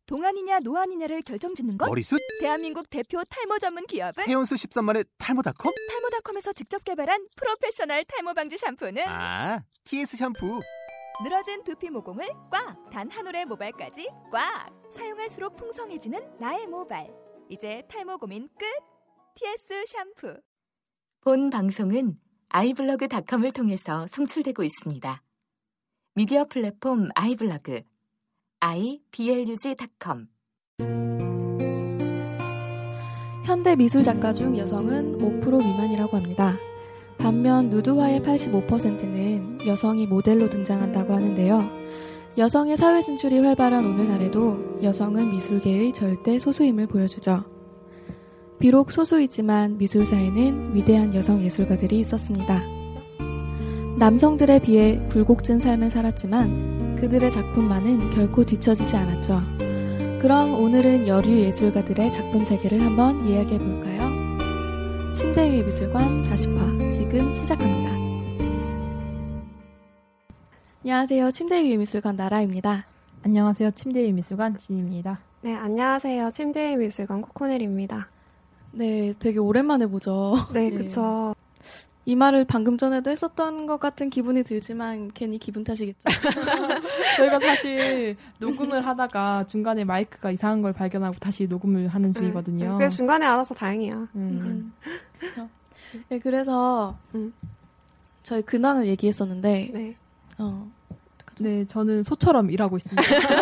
동안이냐 노안이냐를 결정짓는 것? 머리숱? 대한민국 대표 탈모 전문 기업은? 해온수 13만의 탈모닷컴? 탈모닷컴에서 직접 개발한 프로페셔널 탈모 방지 샴푸는? TS 샴푸. 늘어진 두피 모공을 꽉! 단 한 올의 모발까지 꽉! 사용할수록 풍성해지는 나의 모발. 이제 탈모 고민 끝! TS 샴푸. 본 방송은 아이블로그닷컴을 통해서 송출되고 있습니다. 미디어 플랫폼 아이블로그 iblog.com. 현대 미술 작가 중 여성은 5% 미만이라고 합니다. 반면 누드화의 85%는 여성이 모델로 등장한다고 하는데요. 여성의 사회 진출이 활발한 오늘날에도 여성은 미술계의 절대 소수임을 보여주죠. 비록 소수이지만 미술사에는 위대한 여성 예술가들이 있었습니다. 남성들에 비해 굴곡진 삶을 살았지만 그들의 작품만은 결코 뒤처지지 않았죠. 그럼 오늘은 여류 예술가들의 작품 세계를 한번 이야기해볼까요? 침대 위의 미술관 40화 지금 시작합니다. 안녕하세요. 침대 위의 미술관 나라입니다. 안녕하세요. 침대 위의 미술관 진입니다. 네, 안녕하세요. 침대 위의 미술관 코코넬입니다. 네, 되게 오랜만에 보죠. 네, 그쵸. 이 말을 방금 전에도 했었던 것 같은 기분이 들지만 괜히 기분 탓이겠죠. 저희가 사실 녹음을 하다가 중간에 마이크가 이상한 걸 발견하고 다시 녹음을 하는 중이거든요. 그래서 중간에 알아서 다행이야. 그렇죠. 네, 그래서 저희 근황을 얘기했었는데 네. 네, 저는 소처럼 일하고 있습니다.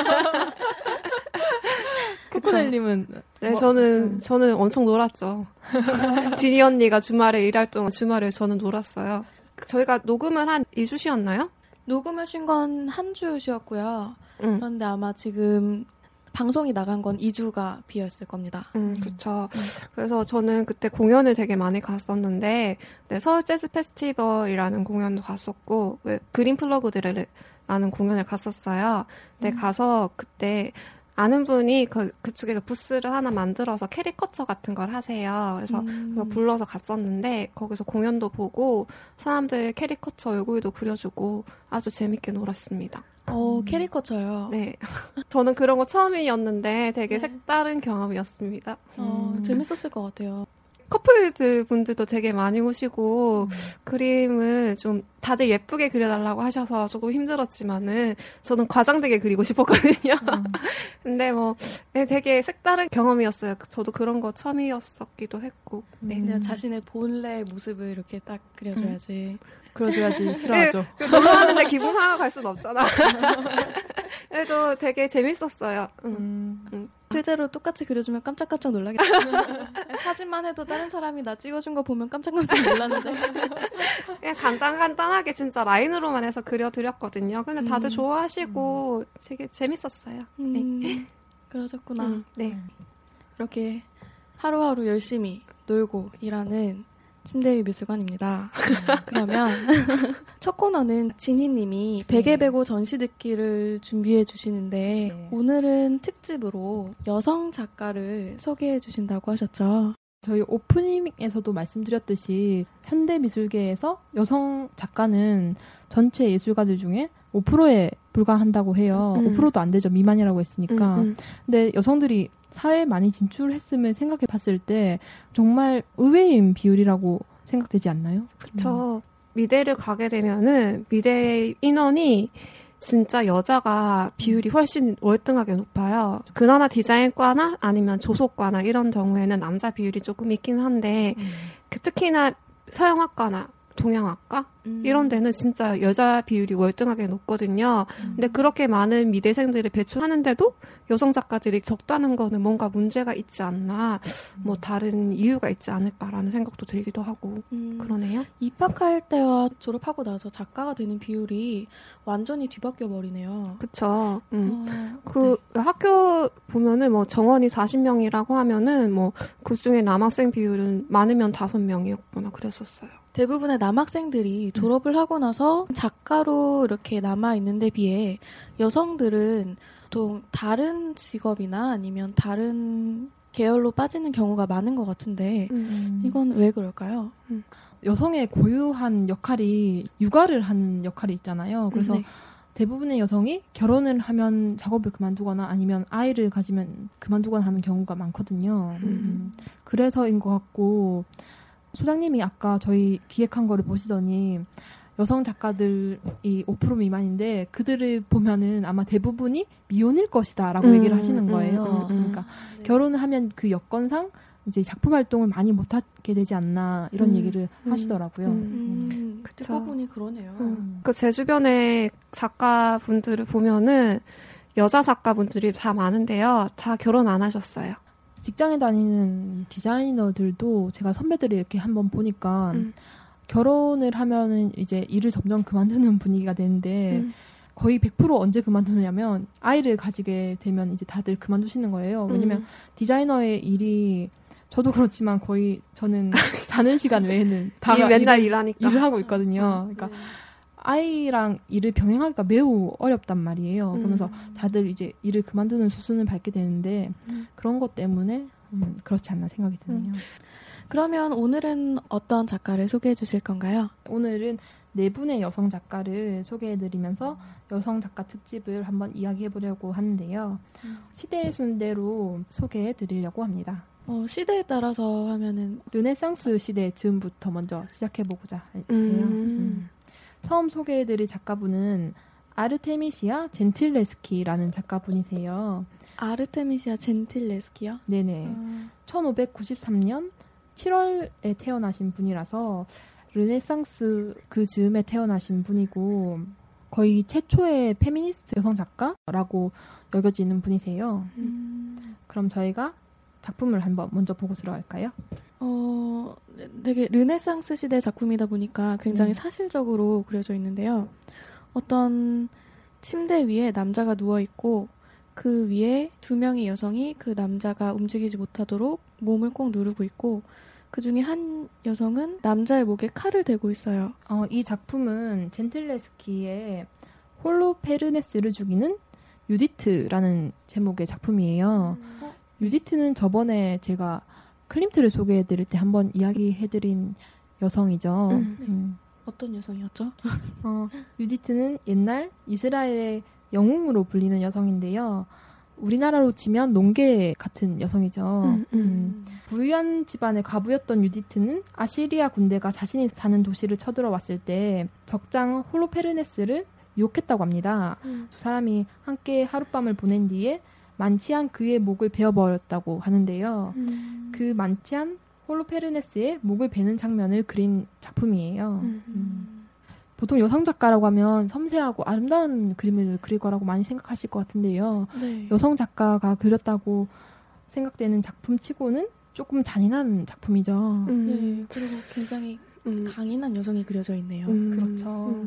코코넬님은 네, 저는 엄청 놀았죠. 지니 언니가 주말에 일할 동안 주말에 저는 놀았어요. 저희가 녹음을 한 2주 쉬었나요? 녹음을 쉰 건 한 주 쉬었고요. 그런데 아마 지금 방송이 나간 건 2주가 비었을 겁니다. 그렇죠. 그래서 저는 그때 공연을 되게 많이 갔었는데, 네, 서울 재즈 페스티벌이라는 공연도 갔었고, 그린 플러그들이라는 공연을 갔었어요. 근데 가서 그때 아는 분이 그쪽에서 부스를 하나 만들어서 캐리커처 같은 걸 하세요. 그래서 그거 불러서 갔었는데 거기서 공연도 보고 사람들 캐리커처 얼굴도 그려주고 아주 재밌게 놀았습니다. 캐리커처요? 네. 저는 그런 거 처음이었는데 되게 색다른 경험이었습니다. 재밌었을 것 같아요. 커플들 분들도 되게 많이 오시고 그림을 좀 다들 예쁘게 그려달라고 하셔서 조금 힘들었지만은 저는 과장되게 그리고 싶었거든요. 근데 되게 색다른 경험이었어요. 저도 그런 거 처음이었었기도 했고. 네. 그냥 자신의 본래 모습을 이렇게 딱 그려줘야지. 그려줘야지 싫어하죠. 네, 너무 하는데 기분 상하고 갈 수는 없잖아. 그래도 되게 재밌었어요. 실제로 똑같이 그려주면 깜짝깜짝 놀라겠다. 사진만 해도 다른 사람이 나 찍어준 거 보면 깜짝깜짝 놀랐는데. 그냥 간단하게 진짜 라인으로만 해서 그려드렸거든요. 근데 다들 좋아하시고 되게 재밌었어요. 네. 그러셨구나. 네. 이렇게 하루하루 열심히 놀고 일하는 침대 위 미술관입니다. 그러면 첫 코너는 진희님이 베개베고 전시 듣기를 준비해 주시는데 오늘은 특집으로 여성 작가를 소개해 주신다고 하셨죠? 저희 오프닝에서도 말씀드렸듯이 현대미술계에서 여성 작가는 전체 예술가들 중에 5%에 불과한다고 해요. 5%도 안 되죠. 미만이라고 했으니까. 근데 여성들이 사회에 많이 진출했음을 생각해 봤을 때 정말 의외인 비율이라고 생각되지 않나요? 그렇죠. 미대를 가게 되면은 미대 인원이 진짜 여자가 비율이 훨씬 월등하게 높아요. 그나마 디자인과나 아니면 조속과나 이런 경우에는 남자 비율이 조금 있긴 한데 특히나 서양학과나 동양학과 이런 데는 진짜 여자 비율이 월등하게 높거든요. 근데 그렇게 많은 미대생들을 배출하는데도 여성 작가들이 적다는 거는 뭔가 문제가 있지 않나, 뭐 다른 이유가 있지 않을까라는 생각도 들기도 하고 그러네요. 입학할 때와 졸업하고 나서 작가가 되는 비율이 완전히 뒤바뀌어 버리네요. 그렇죠. 그 학교 보면은 뭐 정원이 40명이라고 하면은 뭐 그중에 남학생 비율은 많으면 5명이었거나 그랬었어요. 대부분의 남학생들이 졸업을 하고 나서 작가로 이렇게 남아있는 데 비해 여성들은 또 다른 직업이나 아니면 다른 계열로 빠지는 경우가 많은 것 같은데 이건 왜 그럴까요? 여성의 고유한 역할이 육아를 하는 역할이 있잖아요. 그래서 대부분의 여성이 결혼을 하면 작업을 그만두거나 아니면 아이를 가지면 그만두거나 하는 경우가 많거든요. 그래서인 것 같고 소장님이 아까 저희 기획한 거를 보시더니 여성 작가들이 5% 미만인데 그들을 보면은 아마 대부분이 미혼일 것이다라고 얘기를 하시는 거예요. 그러니까 네. 결혼을 하면 그 여건상 이제 작품 활동을 많이 못하게 되지 않나 이런 얘기를 하시더라고요. 듣고 보니 그러네요. 그 제 주변에 작가분들을 보면은 여자 작가분들이 다 많은데요. 다 결혼 안 하셨어요. 직장에 다니는 디자이너들도 제가 선배들이 이렇게 한번 보니까 결혼을 하면은 이제 일을 점점 그만두는 분위기가 되는데 거의 100% 언제 그만두냐면 아이를 가지게 되면 이제 다들 그만두시는 거예요. 왜냐면 디자이너의 일이 저도 그렇지만 거의 저는 자는 시간 외에는 다 맨날 일하니까 일을 하고 있거든요. 그러니까 아이랑 일을 병행하기가 매우 어렵단 말이에요. 그러면서 다들 이제 일을 그만두는 수순을 밟게 되는데 그런 것 때문에 그렇지 않나 생각이 드네요. 그러면 오늘은 어떤 작가를 소개해 주실 건가요? 오늘은 4분의 여성 작가를 소개해드리면서 여성 작가 특집을 한번 이야기해보려고 하는데요. 시대의 순대로 소개해드리려고 합니다. 시대에 따라서 하면은 르네상스 시대 즈음부터 먼저 시작해보고자 해요. 처음 소개해드릴 작가분은 아르테미시아 젠틸레스키라는 작가분이세요. 아르테미시아 젠틸레스키요? 네네. 1593년 7월에 태어나신 분이라서 르네상스 그 즈음에 태어나신 분이고 거의 최초의 페미니스트 여성 작가라고 여겨지는 분이세요. 그럼 저희가 작품을 한번 먼저 보고 들어갈까요? 되게 르네상스 시대 작품이다 보니까 굉장히 사실적으로 그려져 있는데요. 어떤 침대 위에 남자가 누워있고 그 위에 2명의 여성이 그 남자가 움직이지 못하도록 몸을 꼭 누르고 있고 그 중에 한 여성은 남자의 목에 칼을 대고 있어요. 이 작품은 젠틸레스키의 홀로페르네스를 죽이는 유디트라는 제목의 작품이에요. 유디트는 저번에 제가 클림트를 소개해드릴 때 한번 이야기해드린 여성이죠. 어떤 여성이었죠? 유디트는 옛날 이스라엘의 영웅으로 불리는 여성인데요. 우리나라로 치면 농계 같은 여성이죠. 부유한 집안의 과부였던 유디트는 아시리아 군대가 자신이 사는 도시를 쳐들어왔을 때 적장 홀로페르네스를 유혹했다고 합니다. 두 사람이 함께 하룻밤을 보낸 뒤에 만취한 그의 목을 베어버렸다고 하는데요. 그 만취한 홀로페르네스의 목을 베는 장면을 그린 작품이에요. 보통 여성 작가라고 하면 섬세하고 아름다운 그림을 그릴 거라고 많이 생각하실 것 같은데요. 네. 여성 작가가 그렸다고 생각되는 작품치고는 조금 잔인한 작품이죠. 네, 그리고 굉장히 강인한 여성이 그려져 있네요. 그렇죠.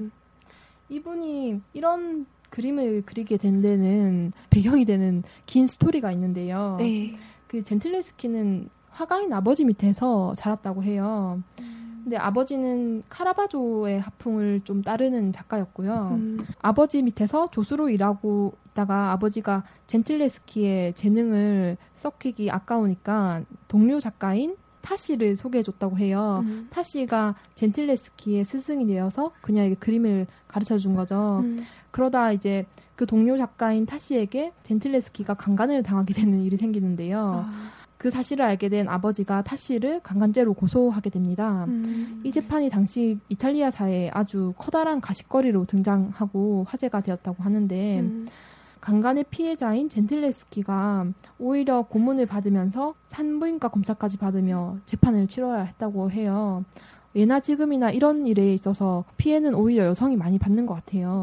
이분이 이런 그림을 그리게 된 데는 배경이 되는 긴 스토리가 있는데요. 네. 그 젠틸레스키는 화가인 아버지 밑에서 자랐다고 해요. 근데 아버지는 카라바조의 하풍을 좀 따르는 작가였고요. 아버지 밑에서 조수로 일하고 있다가 아버지가 젠틸레스키의 재능을 썩히기 아까우니까 동료 작가인 타시를 소개해줬다고 해요. 타시가 젠틸레스키의 스승이 되어서 그녀에게 그림을 가르쳐준 거죠. 그러다 이제 그 동료 작가인 타시에게 젠틸레스키가 강간을 당하게 되는 일이 생기는데요. 그 사실을 알게 된 아버지가 타시를 강간죄로 고소하게 됩니다. 이 재판이 당시 이탈리아사회에 아주 커다란 가십거리로 등장하고 화제가 되었다고 하는데 강간의 피해자인 젠틸레스키가 오히려 고문을 받으면서 산부인과 검사까지 받으며 재판을 치러야 했다고 해요. 예나 지금이나 이런 일에 있어서 피해는 오히려 여성이 많이 받는 것 같아요.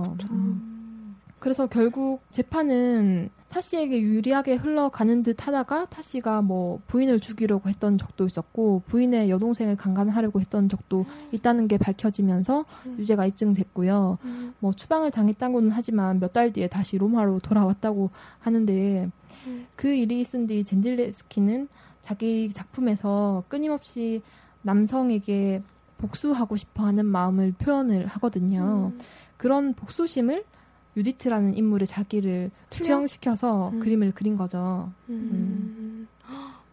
그래서 결국 재판은 타시에게 유리하게 흘러가는 듯 하다가 타시가 뭐 부인을 죽이려고 했던 적도 있었고 부인의 여동생을 강간하려고 했던 적도 있다는 게 밝혀지면서 유죄가 입증됐고요. 뭐 추방을 당했다고는 하지만 몇 달 뒤에 다시 로마로 돌아왔다고 하는데 그 일이 있은 뒤 젠틸레스키는 자기 작품에서 끊임없이 남성에게 복수하고 싶어하는 마음을 표현을 하거든요. 그런 복수심을 유디트라는 인물의 자기를 투영시켜서 그림을 그린 거죠.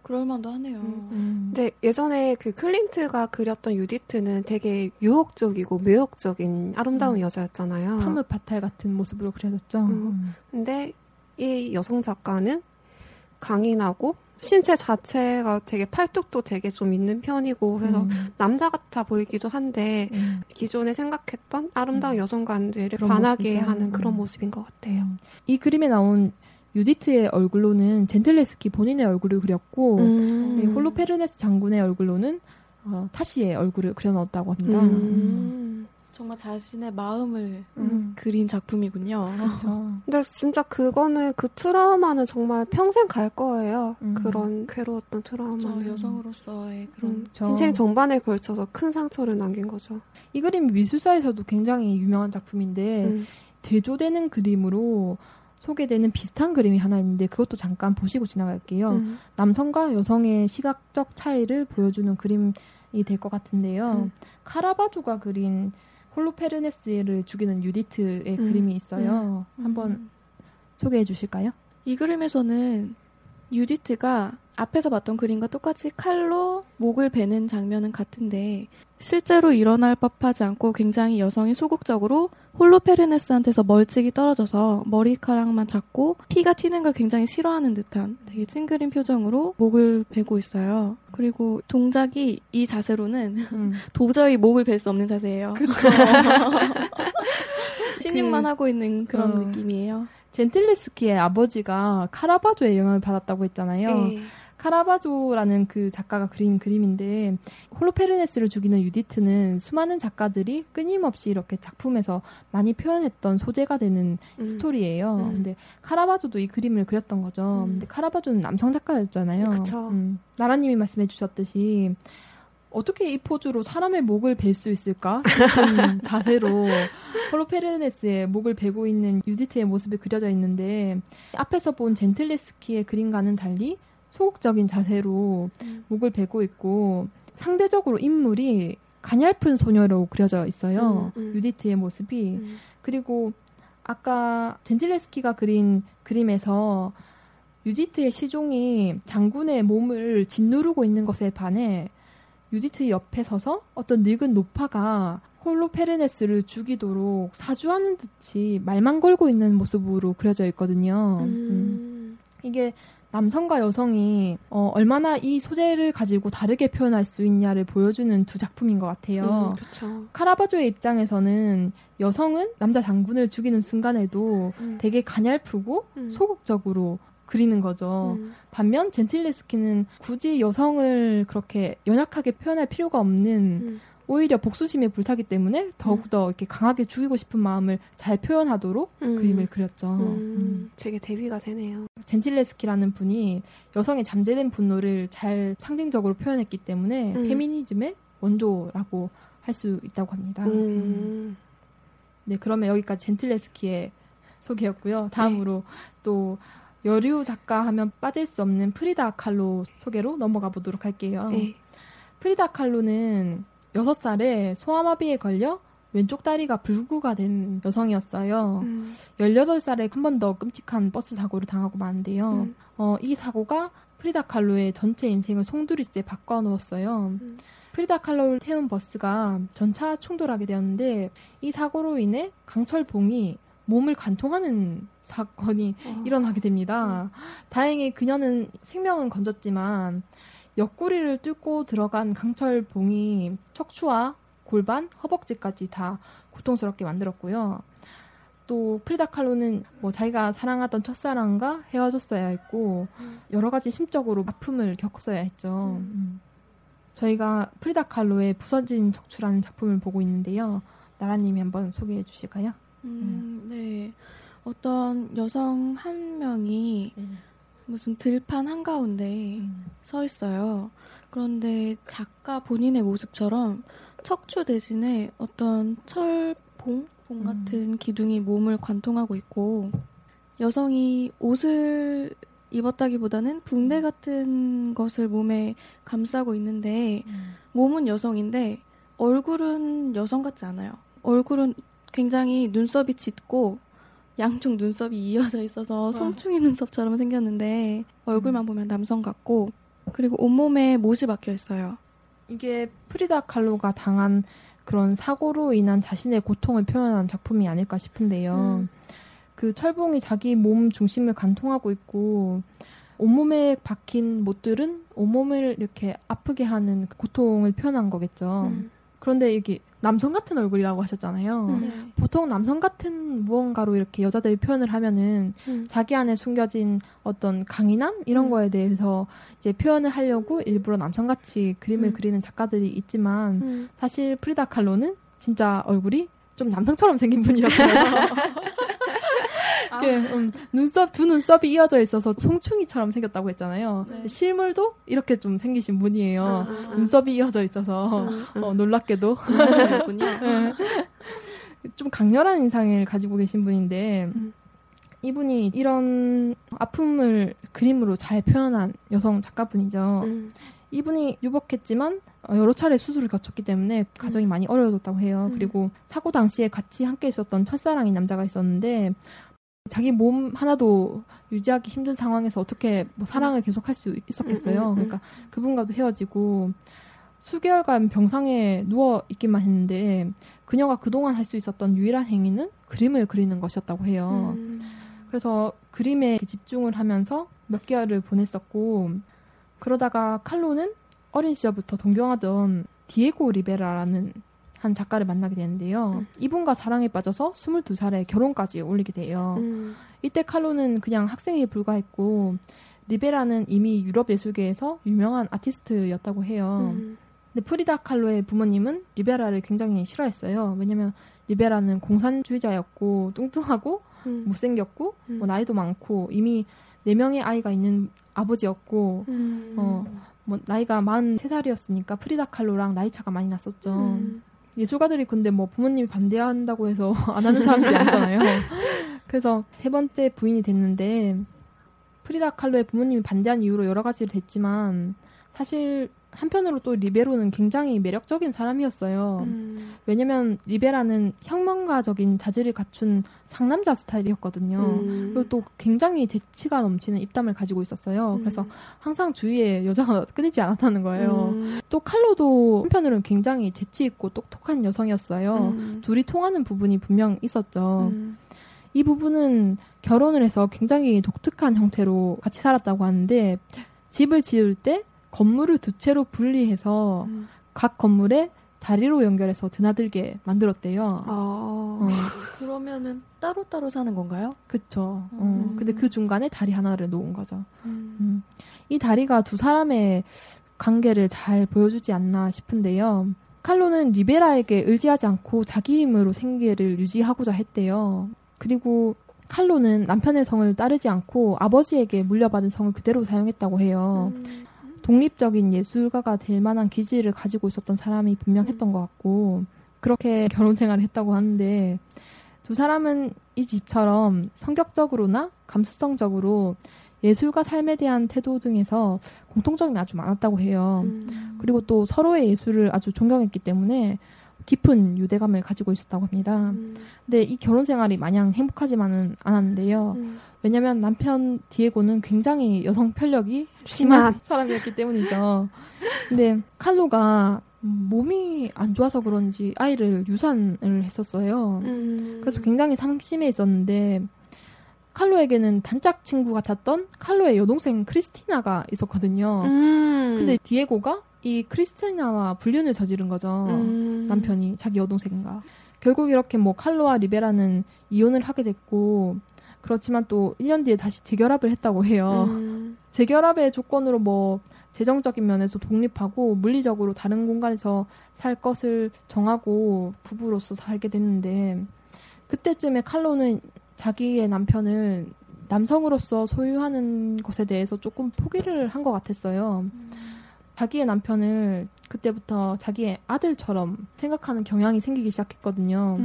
그럴만도 하네요. 근데 예전에 그 클림트가 그렸던 유디트는 되게 유혹적이고 매혹적인 아름다운 여자였잖아요. 파무 바탈 같은 모습으로 그려졌죠. 근데 이 여성 작가는 강인하고 신체 자체가 되게 팔뚝도 되게 좀 있는 편이고 해서 남자 같아 보이기도 한데 기존에 생각했던 아름다운 여성관들을 반하게 모습이죠. 하는 그런 모습인 것 같아요. 이 그림에 나온 유디트의 얼굴로는 젠틀레스키 본인의 얼굴을 그렸고 이 홀로페르네스 장군의 얼굴로는 타시의 얼굴을 그려넣었다고 합니다. 정말 자신의 마음을 그린 작품이군요. 그렇죠. 근데 진짜 그거는 그 트라우마는 정말 평생 갈 거예요. 그런 괴로웠던 트라우마는. 여성으로서의 그런 인생 전반에 걸쳐서 큰 상처를 남긴 거죠. 이 그림이 미술사에서도 굉장히 유명한 작품인데 대조되는 그림으로 소개되는 비슷한 그림이 하나 있는데 그것도 잠깐 보시고 지나갈게요. 남성과 여성의 시각적 차이를 보여주는 그림이 될 것 같은데요. 카라바조가 그린 홀로페르네스를 죽이는 유디트의 그림이 있어요. 한번 소개해 주실까요? 이 그림에서는 유디트가 앞에서 봤던 그림과 똑같이 칼로 목을 베는 장면은 같은데 실제로 일어날 법하지 않고 굉장히 여성이 소극적으로 홀로페르네스한테서 멀찍이 떨어져서 머리카락만 잡고 피가 튀는 걸 굉장히 싫어하는 듯한 되게 찡그린 표정으로 목을 베고 있어요. 그리고 동작이 이 자세로는 도저히 목을 벨 수 없는 자세예요. 그렇죠. 신용만 하고 있는 그런 느낌이에요. 젠틀레스키의 아버지가 카라바조의 영향을 받았다고 했잖아요. 네. 카라바조라는 그 작가가 그린 그림인데 홀로페르네스를 죽이는 유디트는 수많은 작가들이 끊임없이 이렇게 작품에서 많이 표현했던 소재가 되는 스토리예요. 근데 카라바조도 이 그림을 그렸던 거죠. 근데 카라바조는 남성 작가였잖아요. 그쵸. 나라님이 말씀해 주셨듯이 어떻게 이 포즈로 사람의 목을 벨 수 있을까 싶은 자세로 홀로페르네스의 목을 베고 있는 유디트의 모습이 그려져 있는데 앞에서 본 젠틀레스키의 그림과는 달리 소극적인 자세로 목을 베고 있고 상대적으로 인물이 가냘픈 소녀로 그려져 있어요. 유디트의 모습이. 그리고 아까 젠틀레스키가 그린 그림에서 유디트의 시종이 장군의 몸을 짓누르고 있는 것에 반해 유디트 옆에 서서 어떤 늙은 노파가 홀로페르네스를 죽이도록 사주하는 듯이 말만 걸고 있는 모습으로 그려져 있거든요. 이게 남성과 여성이 얼마나 이 소재를 가지고 다르게 표현할 수 있냐를 보여주는 두 작품인 것 같아요. 카라바조의 입장에서는 여성은 남자 장군을 죽이는 순간에도 되게 가냘프고 소극적으로 그리는 거죠. 반면 젠틀레스키는 굳이 여성을 그렇게 연약하게 표현할 필요가 없는 오히려 복수심에 불타기 때문에 더욱더 이렇게 강하게 죽이고 싶은 마음을 잘 표현하도록 그림을 그렸죠. 되게 대비가 되네요. 젠틸레스키라는 분이 여성의 잠재된 분노를 잘 상징적으로 표현했기 때문에 페미니즘의 원조라고 할 수 있다고 합니다. 네, 그러면 여기까지 젠틸레스키의 소개였고요. 다음으로 또 여류 작가 하면 빠질 수 없는 프리다 칼로 소개로 넘어가 보도록 할게요. 프리다 칼로는 6살에 소아마비에 걸려 왼쪽 다리가 불구가 된 여성이었어요. 18살에 한 번 더 끔찍한 버스 사고를 당하고 마는데요. 이 사고가 프리다 칼로의 전체 인생을 송두리째 바꿔놓았어요. 프리다 칼로를 태운 버스가 전차 충돌하게 되었는데 이 사고로 인해 강철봉이 몸을 관통하는 사건이 일어나게 됩니다. 다행히 그녀는 생명은 건졌지만 옆구리를 뚫고 들어간 강철봉이 척추와 골반, 허벅지까지 다 고통스럽게 만들었고요. 또 프리다 칼로는 자기가 사랑하던 첫사랑과 헤어졌어야 했고 여러 가지 심적으로 아픔을 겪었어야 했죠. 저희가 프리다 칼로의 부서진 척추라는 작품을 보고 있는데요. 나라님이 한번 소개해 주실까요? 네. 어떤 여성 한 명이 무슨 들판 한가운데 서 있어요. 그런데 작가 본인의 모습처럼 척추 대신에 어떤 철봉 같은 기둥이 몸을 관통하고 있고 여성이 옷을 입었다기보다는 붕대 같은 것을 몸에 감싸고 있는데 몸은 여성인데 얼굴은 여성 같지 않아요. 얼굴은 굉장히 눈썹이 짙고 양쪽 눈썹이 이어져 있어서 송충이 눈썹처럼 생겼는데 얼굴만 보면 남성 같고 그리고 온몸에 못이 박혀 있어요. 이게 프리다 칼로가 당한 그런 사고로 인한 자신의 고통을 표현한 작품이 아닐까 싶은데요. 그 철봉이 자기 몸 중심을 관통하고 있고 온몸에 박힌 못들은 온몸을 이렇게 아프게 하는 고통을 표현한 거겠죠. 그런데 이게 남성 같은 얼굴이라고 하셨잖아요. 보통 남성 같은 무언가로 이렇게 여자들이 표현을 하면은 자기 안에 숨겨진 어떤 강인함 이런 거에 대해서 이제 표현을 하려고 일부러 남성같이 그림을 그리는 작가들이 있지만 사실 프리다 kahlo는 진짜 얼굴이 좀 남성처럼 생긴 분이었어요. 두 눈썹이 이어져 있어서 송충이처럼 생겼다고 했잖아요. 네. 실물도 이렇게 좀 생기신 분이에요. 눈썹이 이어져 있어서 놀랍게도 네. 좀 강렬한 인상을 가지고 계신 분인데 이분이 이런 아픔을 그림으로 잘 표현한 여성 작가분이죠. 이분이 유복했지만 여러 차례 수술을 거쳤기 때문에 가정이 많이 어려워졌다고 해요. 그리고 사고 당시에 같이 함께 있었던 첫사랑인 남자가 있었는데 자기 몸 하나도 유지하기 힘든 상황에서 어떻게 뭐 사랑을 계속할 수 있었겠어요. 그러니까 그분과도 헤어지고 수개월간 병상에 누워 있기만 했는데 그녀가 그동안 할 수 있었던 유일한 행위는 그림을 그리는 것이었다고 해요. 그래서 그림에 집중을 하면서 몇 개월을 보냈었고 그러다가 칼로는 어린 시절부터 동경하던 디에고 리베라라는 한 작가를 만나게 되는데요. 이분과 사랑에 빠져서 22살에 결혼까지 올리게 돼요. 이때 칼로는 그냥 학생에 불과했고 리베라는 이미 유럽 예술계에서 유명한 아티스트였다고 해요. 근데 프리다 칼로의 부모님은 리베라를 굉장히 싫어했어요. 왜냐면 리베라는 공산주의자였고 뚱뚱하고 못생겼고 뭐 나이도 많고 이미 4명의 아이가 있는 아버지였고 뭐 나이가 43살이었으니까 프리다 칼로랑 나이 차가 많이 났었죠. 예술가들이 근데 뭐 부모님이 반대한다고 해서 안 하는 사람들이 아니잖아요. 그래서 3번째 부인이 됐는데 프리다 칼로의 부모님이 반대한 이유로 여러 가지를 됐지만 사실 한편으로 또 리베로는 굉장히 매력적인 사람이었어요. 왜냐면 리베라는 혁명가적인 자질을 갖춘 상남자 스타일이었거든요. 그리고 또 굉장히 재치가 넘치는 입담을 가지고 있었어요. 그래서 항상 주위에 여자가 끊이지 않았다는 거예요. 또 칼로도 한편으로는 굉장히 재치 있고 똑똑한 여성이었어요. 둘이 통하는 부분이 분명 있었죠. 이 부분은 결혼을 해서 굉장히 독특한 형태로 같이 살았다고 하는데 집을 지을 때 건물을 2채로 분리해서 각 건물에 다리로 연결해서 드나들게 만들었대요. 그러면은 따로따로 사는 건가요? 그쵸. 근데 그 중간에 다리 하나를 놓은 거죠. 이 다리가 두 사람의 관계를 잘 보여주지 않나 싶은데요. 칼로는 리베라에게 의지하지 않고 자기 힘으로 생계를 유지하고자 했대요. 그리고 칼로는 남편의 성을 따르지 않고 아버지에게 물려받은 성을 그대로 사용했다고 해요. 독립적인 예술가가 될 만한 기질을 가지고 있었던 사람이 분명했던 것 같고 그렇게 결혼 생활을 했다고 하는데 두 사람은 이 집처럼 성격적으로나 감수성적으로 예술과 삶에 대한 태도 등에서 공통점이 아주 많았다고 해요. 그리고 또 서로의 예술을 아주 존경했기 때문에 깊은 유대감을 가지고 있었다고 합니다. 근데 이 결혼 생활이 마냥 행복하지만은 않았는데요. 왜냐면 남편 디에고는 굉장히 여성 편력이 심한 사람이었기 때문이죠. 근데 칼로가 몸이 안 좋아서 그런지 아이를 유산을 했었어요. 그래서 굉장히 상심해 있었는데 칼로에게는 단짝 친구 같았던 칼로의 여동생 크리스티나가 있었거든요. 근데 디에고가 이 크리스티나와 불륜을 저지른 거죠. 남편이 자기 여동생과. 결국 이렇게 뭐 칼로와 리베라는 이혼을 하게 됐고 그렇지만 또 1년 뒤에 다시 재결합을 했다고 해요. 재결합의 조건으로 뭐 재정적인 면에서 독립하고 물리적으로 다른 공간에서 살 것을 정하고 부부로서 살게 됐는데 그때쯤에 칼로는 자기의 남편을 남성으로서 소유하는 것에 대해서 조금 포기를 한 것 같았어요. 자기의 남편을 그때부터 자기의 아들처럼 생각하는 경향이 생기기 시작했거든요.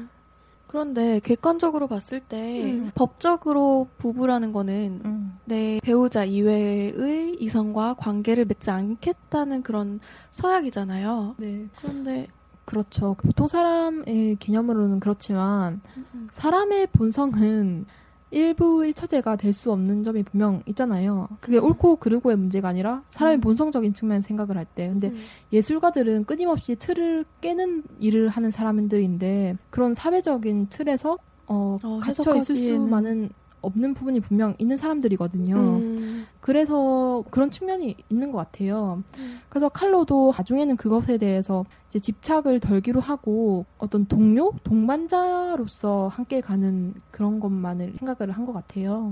그런데 객관적으로 봤을 때 법적으로 부부라는 거는 내 배우자 이외의 이성과 관계를 맺지 않겠다는 그런 서약이잖아요. 네. 그런데 그렇죠. 보통 사람의 개념으로는 그렇지만 사람의 본성은 일부 일처제가 될 수 없는 점이 분명 있잖아요. 그게 옳고 그르고의 문제가 아니라 사람의 본성적인 측면에서 생각을 할 때. 근데 예술가들은 끊임없이 틀을 깨는 일을 하는 사람들인데 그런 사회적인 틀에서 갇혀 있을 수만은 없는 부분이 분명 있는 사람들이거든요. 그래서 그런 측면이 있는 것 같아요. 그래서 칼로도 나중에는 그것에 대해서 이제 집착을 덜기로 하고 어떤 동료, 동반자로서 함께 가는 그런 것만을 생각을 한 것 같아요.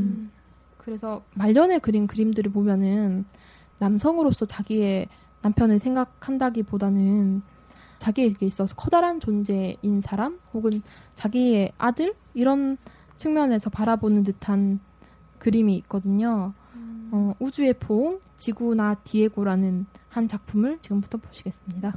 그래서 말년에 그린 그림들을 보면은 남성으로서 자기의 남편을 생각한다기보다는 자기에게 있어서 커다란 존재인 사람 혹은 자기의 아들 이런 측면에서 바라보는 듯한 그림이 있거든요. 우주의 포옹, 지구나 디에고라는 한 작품을 지금부터 보시겠습니다.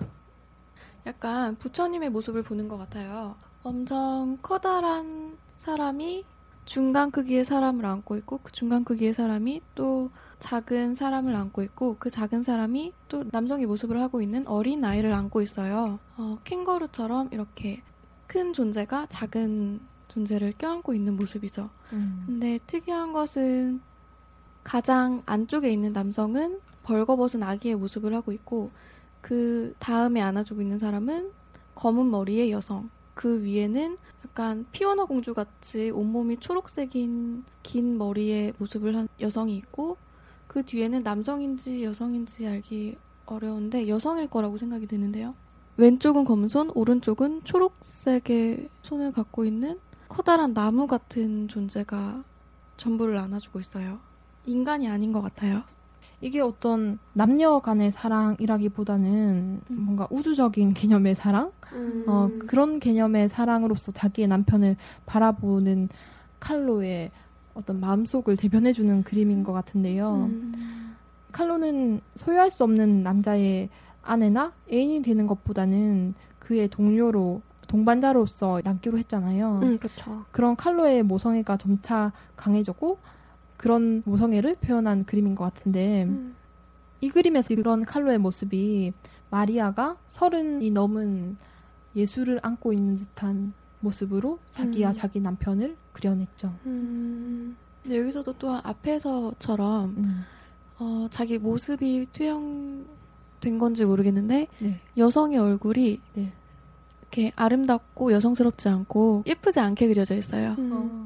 약간 부처님의 모습을 보는 것 같아요. 엄청 커다란 사람이 중간 크기의 사람을 안고 있고 그 중간 크기의 사람이 또 작은 사람을 안고 있고 그 작은 사람이 또 남성의 모습을 하고 있는 어린 아이를 안고 있어요. 캥거루처럼 이렇게 큰 존재가 작은 존재를 껴안고 있는 모습이죠. 근데 특이한 것은 가장 안쪽에 있는 남성은 벌거벗은 아기의 모습을 하고 있고 그 다음에 안아주고 있는 사람은 검은 머리의 여성, 그 위에는 약간 피오나 공주같이 온몸이 초록색인 긴 머리의 모습을 한 여성이 있고 그 뒤에는 남성인지 여성인지 알기 어려운데 여성일 거라고 생각이 드는데요. 왼쪽은 검은손, 오른쪽은 초록색의 손을 갖고 있는 커다란 나무 같은 존재가 전부를 안아주고 있어요. 인간이 아닌 것 같아요. 이게 어떤 남녀 간의 사랑이라기보다는 뭔가 우주적인 개념의 사랑? 그런 개념의 사랑으로서 자기의 남편을 바라보는 칼로의 어떤 마음속을 대변해주는 그림인 것 같은데요. 칼로는 소유할 수 없는 남자의 아내나 애인이 되는 것보다는 그의 동료로 동반자로서 남기로 했잖아요. 그렇죠. 그런 칼로의 모성애가 점차 강해졌고 그런 모성애를 표현한 그림인 것 같은데 이 그림에서 그런 칼로의 모습이 마리아가 30이 넘은 예수를 안고 있는 듯한 모습으로 자기와 자기 남편을 그려냈죠. 근데 여기서도 또한 앞에서처럼 자기 모습이 투영된 건지 모르겠는데 네. 여성의 얼굴이 네. 이렇게 아름답고 여성스럽지 않고 예쁘지 않게 그려져 있어요.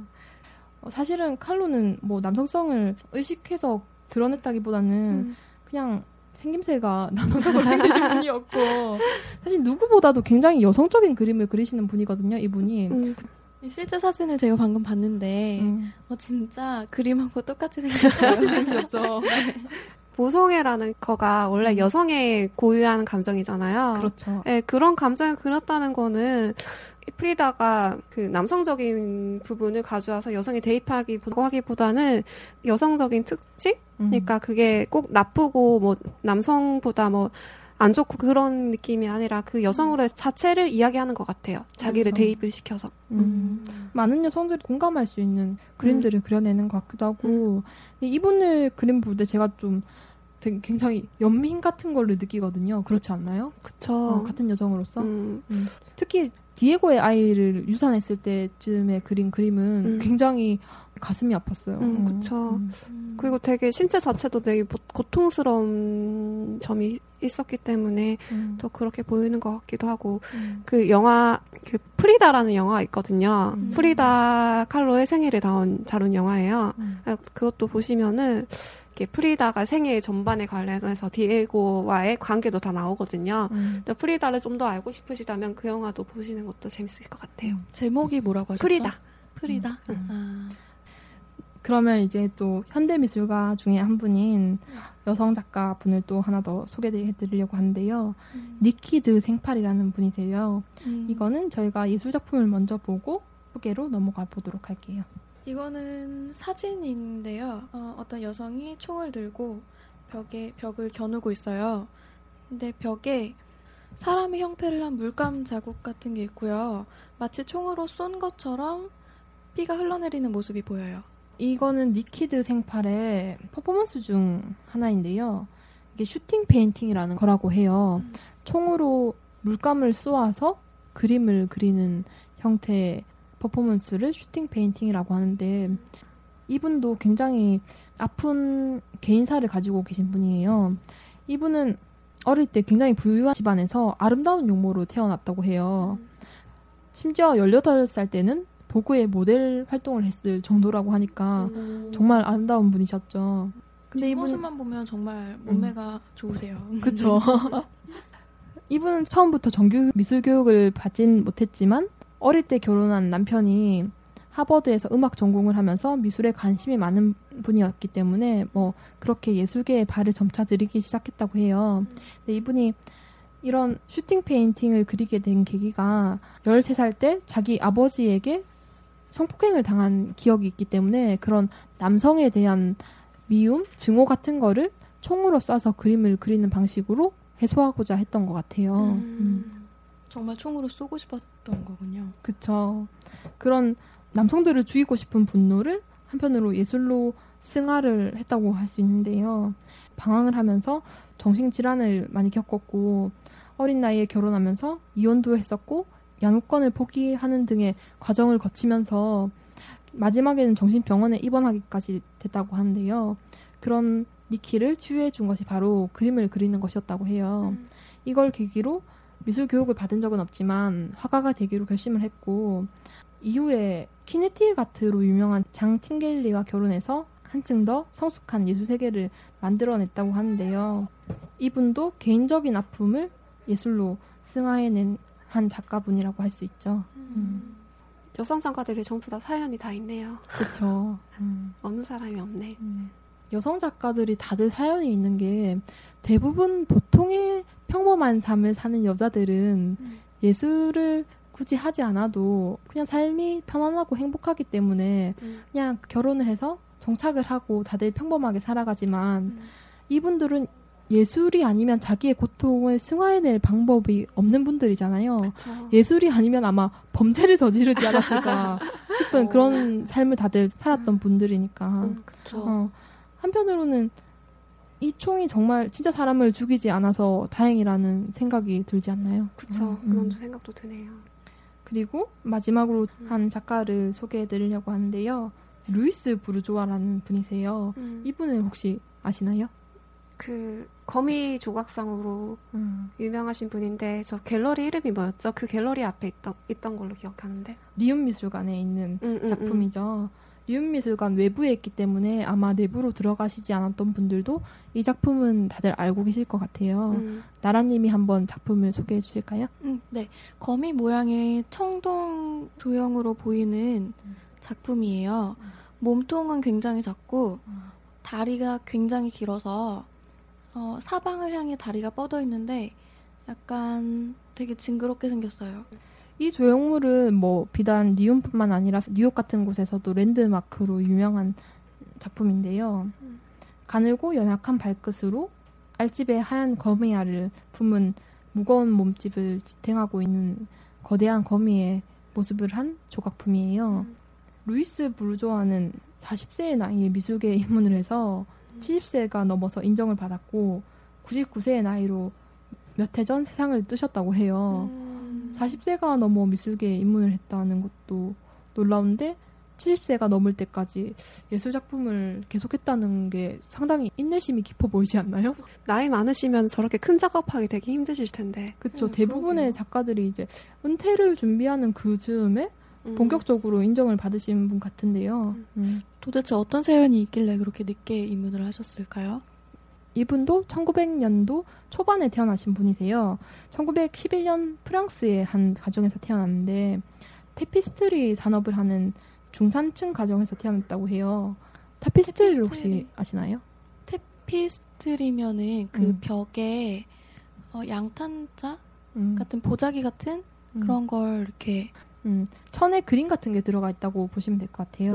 사실은 칼로는 뭐 남성성을 의식해서 드러냈다기보다는 그냥 생김새가 남성적으로 생기신 분이었고 사실 누구보다도 굉장히 여성적인 그림을 그리시는 분이거든요. 이분이. 실제 사진을 제가 방금 봤는데 진짜 그림하고 똑같이 생겼어요. 생겼죠. 모성애라는 거가 원래 여성의 고유한 감정이잖아요. 그렇죠. 네, 그런 감정을 그렸다는 거는 프리다가 그 남성적인 부분을 가져와서 여성에 대입하기보다는 여성적인 특징? 그러니까 그게 꼭 나쁘고 뭐 남성보다 뭐 안 좋고 그런 느낌이 아니라 그 여성으로의 자체를 이야기하는 것 같아요. 자기를 그렇죠. 대입을 시켜서. 많은 여성들이 공감할 수 있는 그림들을 그려내는 것 같기도 하고 이분을 그림 볼 때 제가 좀 되게 굉장히 연민 같은 걸 느끼거든요. 그렇지 않나요? 그쵸. 같은 여성으로서. 특히 디에고의 아이를 유산했을 때쯤에 그린 그림은 굉장히 가슴이 아팠어요. 그쵸. 그리고 되게 신체 자체도 되게 고통스러운 점이 있었기 때문에 더 그렇게 보이는 것 같기도 하고 그 영화 그 프리다라는 영화가 있거든요. 프리다 칼로의 생애를 다룬 영화예요. 그것도 보시면은 프리다가 생애 전반에 관련해서 디에고와의 관계도 다 나오거든요. 근데 프리다를 좀 더 알고 싶으시다면 그 영화도 보시는 것도 재밌을 것 같아요. 제목이 뭐라고 하셨죠? 프리다. 그러면 이제 또 현대미술가 중에 한 분인 여성 작가 분을 또 하나 더 소개해드리려고 하는데요. 니키드 생팔이라는 분이세요. 이거는 저희가 예술작품을 먼저 보고 소개로 넘어가 보도록 할게요. 이거는 사진인데요. 어떤 여성이 총을 들고 벽을 겨누고 있어요. 근데 벽에 사람의 형태를 한 물감 자국 같은 게 있고요. 마치 총으로 쏜 것처럼 피가 흘러내리는 모습이 보여요. 이거는 니키드 생팔의 퍼포먼스 중 하나인데요. 이게 슈팅 페인팅이라는 거라고 해요. 총으로 물감을 쏘아서 그림을 그리는 형태의 퍼포먼스를 슈팅 페인팅이라고 하는데 이분도 굉장히 아픈 개인사를 가지고 계신 분이에요. 이분은 어릴 때 굉장히 부유한 집안에서 아름다운 용모로 태어났다고 해요. 심지어 18살 때는 보그의 모델 활동을 했을 정도라고 하니까 정말 아름다운 분이셨죠. 근데 뒷모습만 보면 정말 몸매가 좋으세요. 그쵸. 이분은 처음부터 정규 미술 교육을 받진 못했지만 어릴 때 결혼한 남편이 하버드에서 음악 전공을 하면서 미술에 관심이 많은 분이었기 때문에 뭐 그렇게 예술계에 발을 점차 들이기 시작했다고 해요. 근데 이분이 이런 슈팅 페인팅을 그리게 된 계기가 13살 때 자기 아버지에게 성폭행을 당한 기억이 있기 때문에 그런 남성에 대한 미움, 증오 같은 거를 총으로 쏴서 그림을 그리는 방식으로 해소하고자 했던 것 같아요. 정말 총으로 쏘고 싶었던 거군요. 그쵸. 그런 남성들을 죽이고 싶은 분노를 한편으로 예술로 승화를 했다고 할 수 있는데요. 방황을 하면서 정신질환을 많이 겪었고 어린 나이에 결혼하면서 이혼도 했었고 양육권을 포기하는 등의 과정을 거치면서 마지막에는 정신병원에 입원하기까지 됐다고 하는데요. 그런 니키를 치유해 준 것이 바로 그림을 그리는 것이었다고 해요. 이걸 계기로 미술 교육을 받은 적은 없지만 화가가 되기로 결심을 했고 이후에 키네티가트로 유명한 장 팅겔리와 결혼해서 한층 더 성숙한 예술 세계를 만들어냈다고 하는데요. 이분도 개인적인 아픔을 예술로 승화해낸 한 작가분이라고 할 수 있죠. 여성 작가들이 전부 다 사연이 다 있네요. 그렇죠. 어느 사람이 없네. 여성 작가들이 다들 사연이 있는 게 대부분 보통의 평범한 삶을 사는 여자들은 예술을 굳이 하지 않아도 그냥 삶이 편안하고 행복하기 때문에 그냥 결혼을 해서 정착을 하고 다들 평범하게 살아가지만 이분들은 예술이 아니면 자기의 고통을 승화해낼 방법이 없는 분들이잖아요. 그쵸. 예술이 아니면 아마 범죄를 저지르지 않았을까 싶은 그런 삶을 다들 살았던 분들이니까. 그쵸. 한편으로는 이 총이 정말 진짜 사람을 죽이지 않아서 다행이라는 생각이 들지 않나요? 그쵸. 그런 생각도 드네요. 그리고 마지막으로 한 작가를 소개해드리려고 하는데요. 루이스 부르조아라는 분이세요. 이분을 혹시 아시나요? 그 거미 조각상으로 유명하신 분인데 저 갤러리 이름이 뭐였죠? 그 갤러리 앞에 있던 걸로 기억하는데. 리움미술관에 있는 작품이죠. 리움미술관 외부에 있기 때문에 아마 내부로 들어가시지 않았던 분들도 이 작품은 다들 알고 계실 것 같아요. 나라님이 한번 작품을 소개해 주실까요? 네. 거미 모양의 청동 조형으로 보이는 작품이에요. 몸통은 굉장히 작고 다리가 굉장히 길어서 사방을 향해 다리가 뻗어 있는데 약간 되게 징그럽게 생겼어요. 이 조형물은 뭐 비단 리움뿐만 아니라 뉴욕 같은 곳에서도 랜드마크로 유명한 작품인데요. 가늘고 연약한 발끝으로 알집에 하얀 거미알을 품은 무거운 몸집을 지탱하고 있는 거대한 거미의 모습을 한 조각품이에요. 루이스 부르조아는 40세의 나이에 미술계에 입문을 해서 70세가 넘어서 인정을 받았고 99세의 나이로 몇 해 전 세상을 뜨셨다고 해요. 40세가 넘어 미술계에 입문을 했다는 것도 놀라운데 70세가 넘을 때까지 예술작품을 계속했다는 게 상당히 인내심이 깊어 보이지 않나요? 나이 많으시면 저렇게 큰 작업하기 되게 힘드실 텐데. 그렇죠. 대부분의 작가들이 이제 은퇴를 준비하는 그 즈음에 본격적으로 인정을 받으신 분 같은데요. 도대체 어떤 사연이 있길래 그렇게 늦게 입문을 하셨을까요? 이분도 1900년도 초반에 태어나신 분이세요. 1911년 프랑스의 한 가정에서 태어났는데 타피스트리 산업을 하는 중산층 가정에서 태어났다고 해요. 타피스트리를 혹시 아시나요? 타피스트리면은 그 벽에 양탄자 같은 보자기 같은 그런 걸 이렇게 천에 그림 같은 게 들어가 있다고 보시면 될 것 같아요.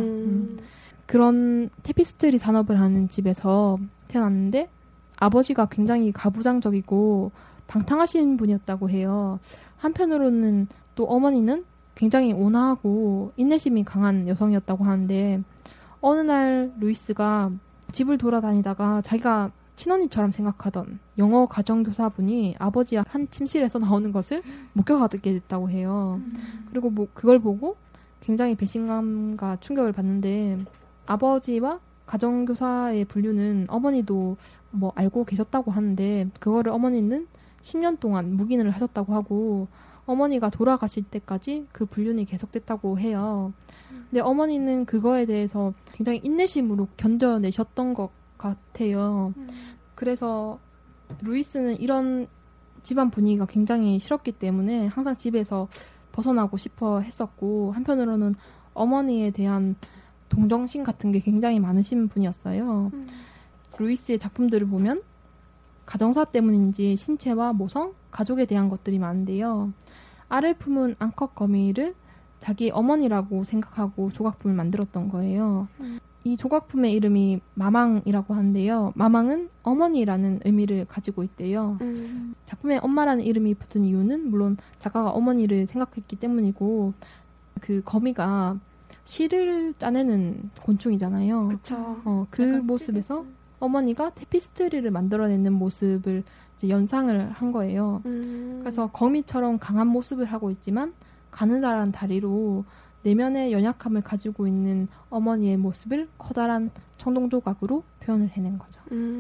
그런 타피스트리 산업을 하는 집에서 태어났는데 아버지가 굉장히 가부장적이고 방탕하신 분이었다고 해요. 한편으로는 또 어머니는 굉장히 온화하고 인내심이 강한 여성이었다고 하는데 어느 날 루이스가 집을 돌아다니다가 자기가 친언니처럼 생각하던 영어 가정교사분이 아버지와 한 침실에서 나오는 것을 목격하게 됐다고 해요. 그리고 뭐 그걸 보고 굉장히 배신감과 충격을 받는데 아버지와 가정교사의 분류는 어머니도 뭐 알고 계셨다고 하는데 그거를 어머니는 10년 동안 묵인을 하셨다고 하고 어머니가 돌아가실 때까지 그 불륜이 계속됐다고 해요. 근데 어머니는 그거에 대해서 굉장히 인내심으로 견뎌내셨던 것 같아요. 그래서 루이스는 이런 집안 분위기가 굉장히 싫었기 때문에 항상 집에서 벗어나고 싶어 했었고 한편으로는 어머니에 대한 동정심 같은 게 굉장히 많으신 분이었어요. 루이스의 작품들을 보면 가정사 때문인지 신체와 모성, 가족에 대한 것들이 많은데요. 알을 품은 앙컷 거미를 자기 어머니라고 생각하고 조각품을 만들었던 거예요. 이 조각품의 이름이 마망이라고 하는데요. 마망은 어머니라는 의미를 가지고 있대요. 작품에 엄마라는 이름이 붙은 이유는 물론 작가가 어머니를 생각했기 때문이고 그 거미가 실을 짜내는 곤충이잖아요. 그쵸. 그 모습에서 어머니가 테피스트리를 만들어내는 모습을 이제 연상을 한 거예요. 그래서 거미처럼 강한 모습을 하고 있지만 가느다란 다리로 내면의 연약함을 가지고 있는 어머니의 모습을 커다란 청동조각으로 표현을 해낸 거죠.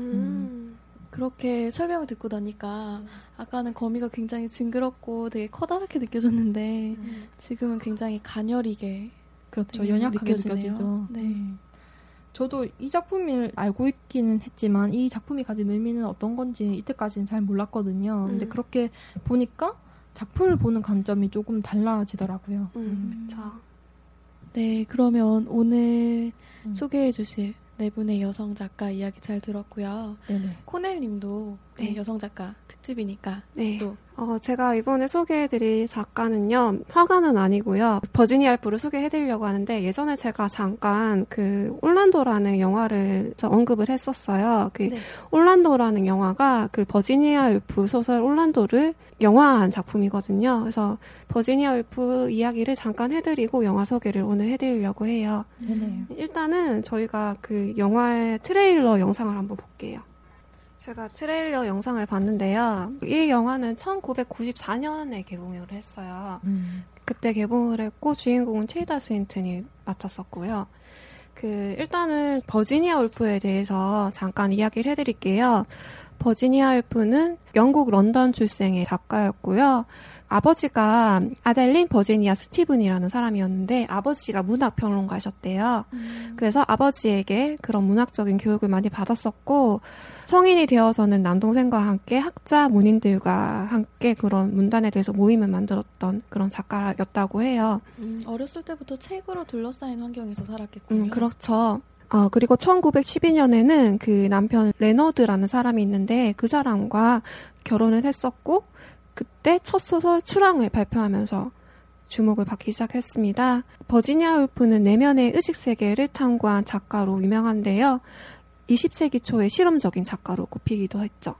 그렇게 설명을 듣고 나니까 아까는 거미가 굉장히 징그럽고 되게 커다랗게 느껴졌는데 지금은 굉장히 가녀리게 그렇죠. 연약하게 느껴지죠. 네. 저도 이 작품을 알고 있기는 했지만 이 작품이 가진 의미는 어떤 건지 이때까지는 잘 몰랐거든요. 근데 그렇게 보니까 작품을 보는 관점이 조금 달라지더라고요. 그쵸. 네, 그러면 오늘 소개해 주실 네 분의 여성 작가 이야기 잘 들었고요. 네네. 코넬 님도 네. 여성 작가 특집이니까 네. 또 제가 이번에 소개해드릴 작가는요, 화가는 아니고요. 버지니아 울프를 소개해드리려고 하는데, 예전에 제가 잠깐 그 올란도라는 영화를 언급을 했었어요. 그 네. 올란도라는 영화가 그 버지니아 울프 소설 올란도를 영화한 작품이거든요. 그래서 버지니아 울프 이야기를 잠깐 해드리고 영화 소개를 오늘 해드리려고 해요. 네네. 일단은 저희가 그 영화의 트레일러 영상을 한번 볼게요. 제가 트레일러 영상을 봤는데요. 이 영화는 1994년에 개봉을 했어요. 그때 개봉을 했고 주인공은 틸다 스윈튼이 맡았었고요. 일단은 버지니아 울프에 대해서 잠깐 이야기를 해드릴게요. 버지니아 울프는 영국 런던 출생의 작가였고요. 아버지가 아델린 버지니아 스티븐이라는 사람이었는데 아버지가 문학평론가셨대요. 그래서 아버지에게 그런 문학적인 교육을 많이 받았었고 성인이 되어서는 남동생과 함께 학자 문인들과 함께 그런 문단에 대해서 모임을 만들었던 그런 작가였다고 해요. 어렸을 때부터 책으로 둘러싸인 환경에서 살았겠군요. 그렇죠. 그리고 1912년에는 그 남편 레너드라는 사람이 있는데 그 사람과 결혼을 했었고 그때 첫 소설 추랑을 발표하면서 주목을 받기 시작했습니다. 버지니아 울프는 내면의 의식 세계를 탐구한 작가로 유명한데요. 20세기 초의 실험적인 작가로 꼽히기도 했죠.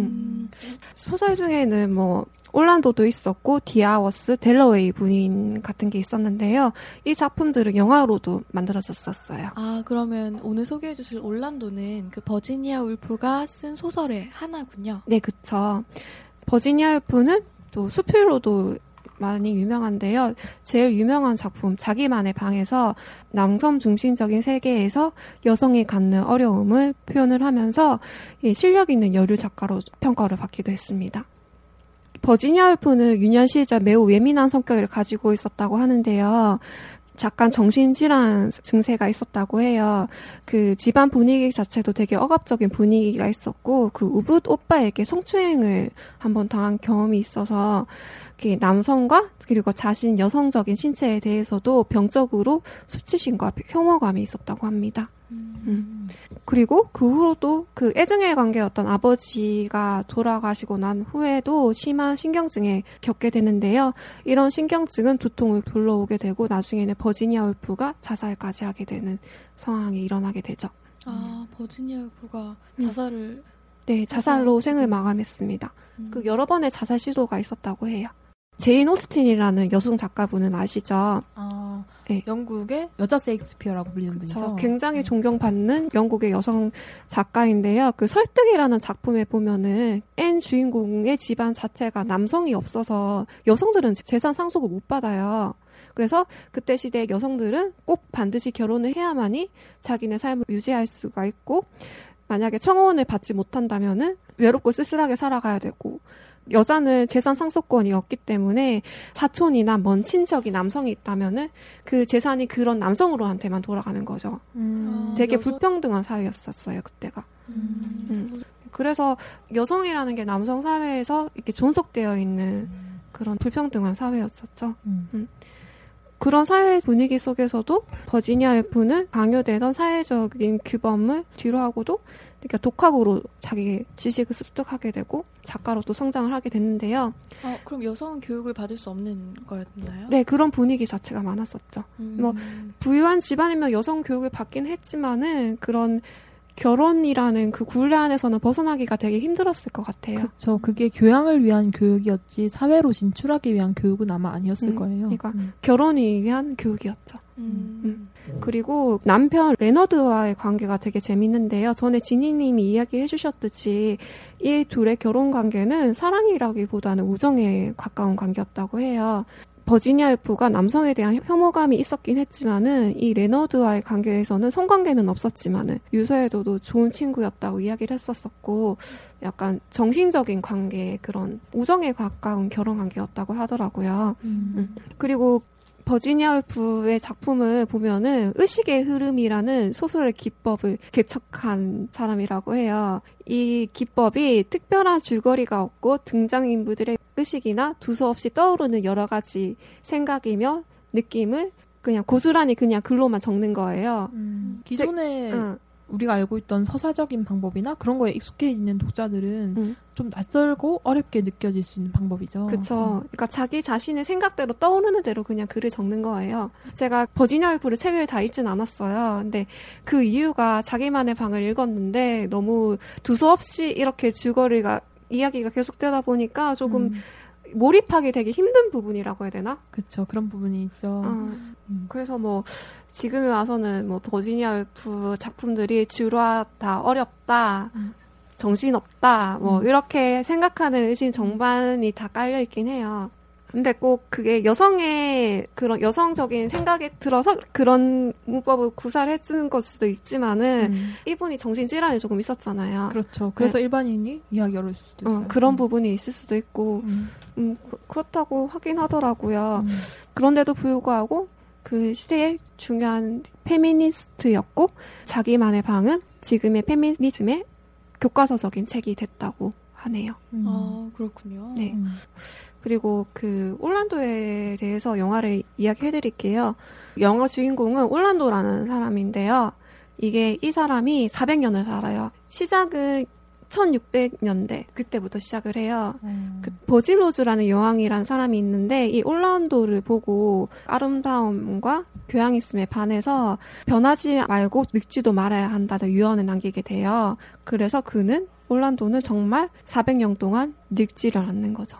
소설 중에는 뭐 올란도도 있었고 디아워스, 델러웨이 부인 같은 게 있었는데요. 이 작품들은 영화로도 만들어졌었어요. 그러면 오늘 소개해 주실 올란도는 그 버지니아 울프가 쓴 소설의 하나군요. 네, 그쵸. 버지니아 울프는 또 수필로도 많이 유명한데요. 제일 유명한 작품 자기만의 방에서 남성 중심적인 세계에서 여성이 갖는 어려움을 표현을 하면서 실력 있는 여류 작가로 평가를 받기도 했습니다. 버지니아 울프는 유년 시절 매우 예민한 성격을 가지고 있었다고 하는데요. 잠깐 정신질환 증세가 있었다고 해요. 그 집안 분위기 자체도 되게 억압적인 분위기가 있었고 그 우붓 오빠에게 성추행을 한번 당한 경험이 있어서 남성과 그리고 자신 여성적인 신체에 대해서도 병적으로 수치심과 혐오감이 있었다고 합니다. 그리고 그 후로도 그 애증의 관계였던 아버지가 돌아가시고 난 후에도 심한 신경증에 겪게 되는데요. 이런 신경증은 두통을 불러오게 되고 나중에는 버지니아 울프가 자살까지 하게 되는 상황이 일어나게 되죠. 버지니아 울프가 자살을 네, 자살로 생을 마감했습니다. 그 여러 번의 자살 시도가 있었다고 해요. 제인 오스틴이라는 여성 작가분은 아시죠? 네. 영국의 여자 세익스피어라고 불리는 분이죠. 굉장히 존경받는 영국의 여성 작가인데요. 그 설득이라는 작품에 보면은 앤 주인공의 집안 자체가 남성이 없어서 여성들은 재산 상속을 못 받아요. 그래서 그때 시대의 여성들은 꼭 반드시 결혼을 해야만이 자기네 삶을 유지할 수가 있고 만약에 청혼을 받지 못한다면은 외롭고 쓸쓸하게 살아가야 되고 여자는 재산 상속권이 없기 때문에 사촌이나 먼 친척이 남성이 있다면은 그 재산이 그런 남성으로한테만 돌아가는 거죠. 되게 불평등한 사회였었어요 그때가. 그래서 여성이라는 게 남성 사회에서 이렇게 존속되어 있는 그런 불평등한 사회였었죠. 그런 사회 분위기 속에서도 버지니아 울프는 강요되던 사회적인 규범을 뒤로하고도 그러니까 독학으로 자기 지식을 습득하게 되고 작가로 또 성장을 하게 됐는데요. 그럼 여성은 교육을 받을 수 없는 거였나요? 네, 그런 분위기 자체가 많았었죠. 뭐 부유한 집안이면 여성 교육을 받긴 했지만은 그런 결혼이라는 그 굴레 안에서는 벗어나기가 되게 힘들었을 것 같아요. 그렇죠. 그게 교양을 위한 교육이었지 사회로 진출하기 위한 교육은 아마 아니었을 거예요. 그러니까 결혼이 위한 교육이었죠. 그리고 남편 레너드와의 관계가 되게 재밌는데요. 전에 지니님이 이야기해 주셨듯이 이 둘의 결혼 관계는 사랑이라기보다는 우정에 가까운 관계였다고 해요. 버지니아 울프가 남성에 대한 혐오감이 있었긴 했지만은 이 레너드와의 관계에서는 성관계는 없었지만은 유서에도 좋은 친구였다고 이야기를 했었었고 약간 정신적인 관계 그런 우정에 가까운 결혼 관계였다고 하더라고요. 그리고 버지니아 울프의 작품을 보면은 의식의 흐름이라는 소설의 기법을 개척한 사람이라고 해요. 이 기법이 특별한 줄거리가 없고 등장인물들의 의식이나 두서없이 떠오르는 여러 가지 생각이며 느낌을 그냥 고스란히 그냥 글로만 적는 거예요. 기존에 우리가 알고 있던 서사적인 방법이나 그런 거에 익숙해 있는 독자들은 좀 낯설고 어렵게 느껴질 수 있는 방법이죠. 그렇죠. 그러니까 자기 자신의 생각대로 떠오르는 대로 그냥 글을 적는 거예요. 제가 버지니아 울프의 책을 다 읽진 않았어요. 근데 그 이유가 자기만의 방을 읽었는데 너무 두서없이 이렇게 줄거리가 이야기가 계속되다 보니까 조금 몰입하기 되게 힘든 부분이라고 해야 되나? 그렇죠. 그런 부분이 있죠. 그래서 뭐 지금에 와서는 뭐 버지니아 울프 작품들이 지루하다, 어렵다, 정신없다, 뭐 이렇게 생각하는 의심 정반이 다 깔려 있긴 해요. 근데 꼭 그게 여성의 그런 여성적인 생각에 들어서 그런 문법을 구사를 해주는 걸 수도 있지만은 이분이 정신질환이 조금 있었잖아요. 그렇죠. 그래서 네. 일반인이 이해하기 어려울 수도 있어요. 그런 부분이 있을 수도 있고 그렇다고 하긴 하더라고요. 그런데도 불구하고 그 시대의 중요한 페미니스트였고 자기만의 방은 지금의 페미니즘의 교과서적인 책이 됐다고 하네요. 아, 그렇군요. 네. 그리고 그 올란도에 대해서 영화를 이야기해드릴게요. 영화 주인공은 올란도라는 사람인데요. 이게 이 사람이 400년을 살아요. 시작은 1600년대 그때부터 시작을 해요. 그 버질로즈라는 여왕이라는 사람이 있는데 이 올란도를 보고 아름다움과 교양 있음에 반해서 변하지 말고 늙지도 말아야 한다는 유언을 남기게 돼요. 그래서 올란도는 정말 400년 동안 늙지를 않는 거죠.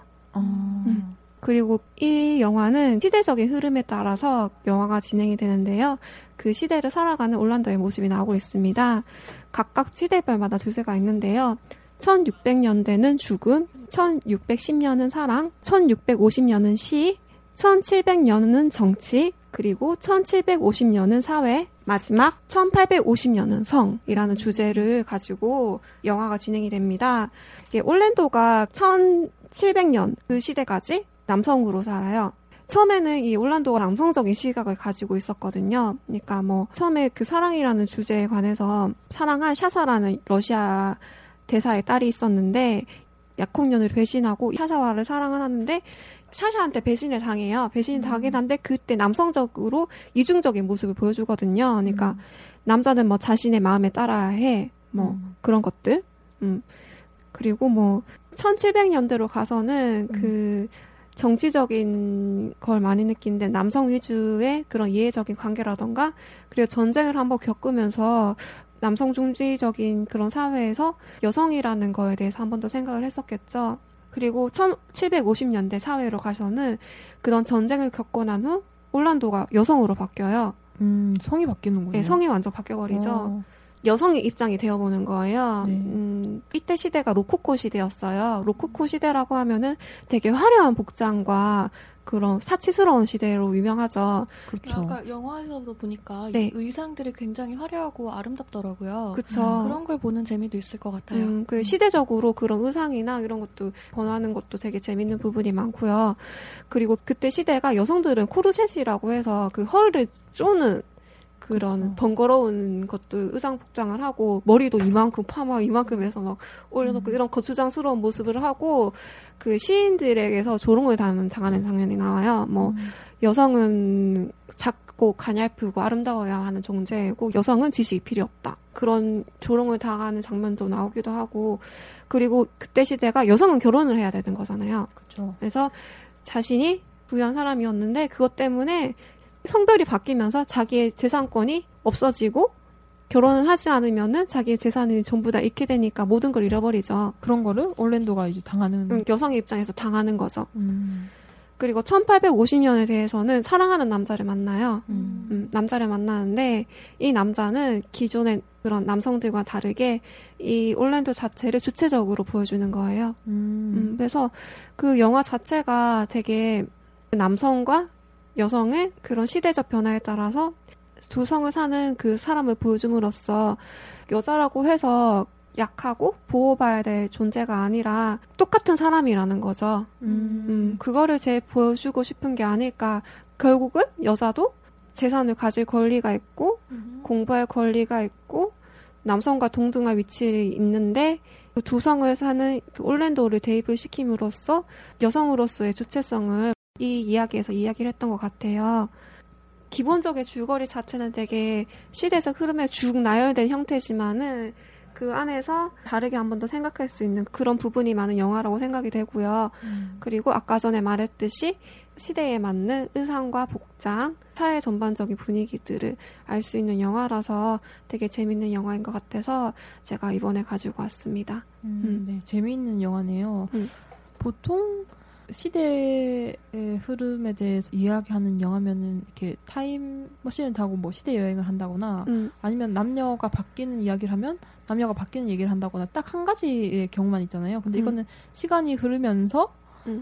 그리고 이 영화는 시대적인 흐름에 따라서 영화가 진행이 되는데요. 그 시대를 살아가는 올란도의 모습이 나오고 있습니다. 각각 시대별마다 주제가 있는데요. 1600년대는 죽음, 1610년은 사랑, 1650년은 시, 1700년은 정치, 그리고 1750년은 사회, 마지막 1850년은 성이라는 주제를 가지고 영화가 진행이 됩니다. 이게 올란도가 1700년 그 시대까지 남성으로 살아요. 처음에는 이 올란도가 남성적인 시각을 가지고 있었거든요. 그러니까 뭐 처음에 그 사랑이라는 주제에 관해서 사랑한 샤사라는 러시아 대사의 딸이 있었는데 약혼녀를 배신하고 샤사와를 사랑을 하는데 샤샤한테 배신을 당해요. 배신을 당하긴 한데 그때 남성적으로 이중적인 모습을 보여주거든요. 그러니까 남자는 뭐 자신의 마음에 따라야 해. 뭐 그런 것들. 그리고 뭐 1700년대로 가서는 그 정치적인 걸 많이 느끼는데 남성 위주의 그런 이해적인 관계라던가 그리고 전쟁을 한번 겪으면서 남성 중지적인 그런 사회에서 여성이라는 거에 대해서 한 번 더 생각을 했었겠죠. 그리고 1750년대 사회로 가서는 그런 전쟁을 겪고 난 후 올란도가 여성으로 바뀌어요. 성이 바뀌는군요. 네, 성이 완전 바뀌어버리죠. 여성의 입장이 되어보는 거예요. 네. 이때 시대가 로코코 시대였어요. 로코코 시대라고 하면은 되게 화려한 복장과 그런 사치스러운 시대로 유명하죠. 그렇죠. 아까 영화에서도 보니까 네. 이 의상들이 굉장히 화려하고 아름답더라고요. 그쵸. 그런 걸 보는 재미도 있을 것 같아요. 그 시대적으로 그런 의상이나 이런 것도 권하는 것도 되게 재밌는 부분이 많고요. 그리고 그때 시대가 여성들은 코르셋이라고 해서 그 허리를 쪼는 그런 그쵸. 번거로운 것도 의상 복장을 하고 머리도 이만큼 파마 이만큼 해서 막 올려놓고 이런 거추장스러운 모습을 하고 그 시인들에게서 조롱을 당하는 장면이 나와요. 뭐 여성은 작고 가냘프고 아름다워야 하는 존재이고 여성은 지식이 필요 없다. 그런 조롱을 당하는 장면도 나오기도 하고 그리고 그때 시대가 여성은 결혼을 해야 되는 거잖아요. 그렇죠. 그래서 자신이 부유한 사람이었는데 그것 때문에 성별이 바뀌면서 자기의 재산권이 없어지고 결혼을 하지 않으면은 자기의 재산을 전부 다 잃게 되니까 모든 걸 잃어버리죠. 그런 거를 올랜도가 이제 당하는. 여성의 입장에서 당하는 거죠. 그리고 1850년에 대해서는 사랑하는 남자를 만나요. 남자를 만나는데 이 남자는 기존의 그런 남성들과 다르게 이 올랜도 자체를 주체적으로 보여주는 거예요. 그래서 그 영화 자체가 되게 남성과 여성의 그런 시대적 변화에 따라서 두 성을 사는 그 사람을 보여줌으로써 여자라고 해서 약하고 보호받아야 될 존재가 아니라 똑같은 사람이라는 거죠. 그거를 제일 보여주고 싶은 게 아닐까. 결국은 여자도 재산을 가질 권리가 있고 공부할 권리가 있고 남성과 동등한 위치에 있는데 그 두 성을 사는 그 올랜도를 대입을 시킴으로써 여성으로서의 주체성을 이 이야기에서 이야기를 했던 것 같아요. 기본적인 줄거리 자체는 되게 시대적 흐름에 쭉 나열된 형태지만은 그 안에서 다르게 한 번 더 생각할 수 있는 그런 부분이 많은 영화라고 생각이 되고요. 그리고 아까 전에 말했듯이 시대에 맞는 의상과 복장, 사회 전반적인 분위기들을 알 수 있는 영화라서 되게 재밌는 영화인 것 같아서 제가 이번에 가지고 왔습니다. 네, 재미있는 영화네요. 보통 시대의 흐름에 대해서 이야기하는 영화면은 이렇게 타임머신을 타고 뭐 시대 여행을 한다거나 아니면 남녀가 바뀌는 이야기를 하면 남녀가 바뀌는 얘기를 한다거나 딱 한 가지의 경우만 있잖아요. 근데 이거는 시간이 흐르면서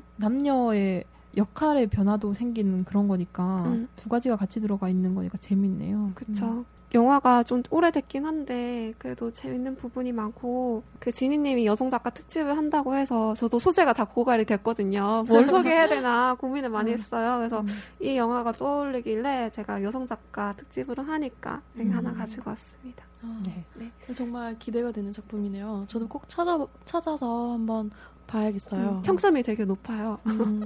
남녀의 역할의 변화도 생기는 그런 거니까 두 가지가 같이 들어가 있는 거니까 재밌네요. 그쵸. 영화가 좀 오래됐긴 한데 그래도 재밌는 부분이 많고 그 지니님이 여성 작가 특집을 한다고 해서 저도 소재가 다 고갈이 됐거든요. 뭘 소개해야 되나 고민을 많이 했어요. 그래서 이 영화가 떠올리길래 제가 여성 작가 특집으로 하니까 하나 가지고 왔습니다. 네. 네. 정말 기대가 되는 작품이네요. 저도 꼭 찾아서 한번 봐야겠어요. 평점이 되게 높아요.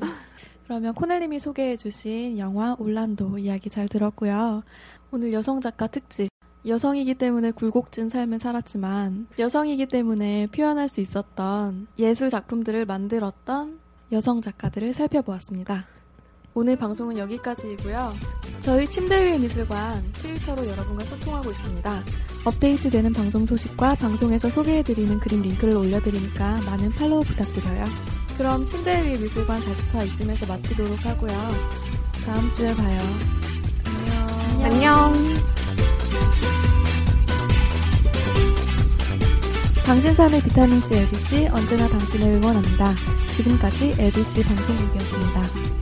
그러면 코넬님이 소개해주신 영화 올란도 이야기 잘 들었고요. 오늘 여성 작가 특집. 여성이기 때문에 굴곡진 삶을 살았지만 여성이기 때문에 표현할 수 있었던 예술 작품들을 만들었던 여성 작가들을 살펴보았습니다. 오늘 방송은 여기까지이고요. 저희 침대 위의 미술관 트위터로 여러분과 소통하고 있습니다. 업데이트되는 방송 소식과 방송에서 소개해드리는 그림 링크를 올려드리니까 많은 팔로우 부탁드려요. 그럼 침대 위의 미술관 40화 이쯤에서 마치도록 하고요. 다음 주에 봐요. 안녕. 당신 삶의 비타민C LBC 언제나 당신을 응원합니다. 지금까지 LBC 방송국이었습니다.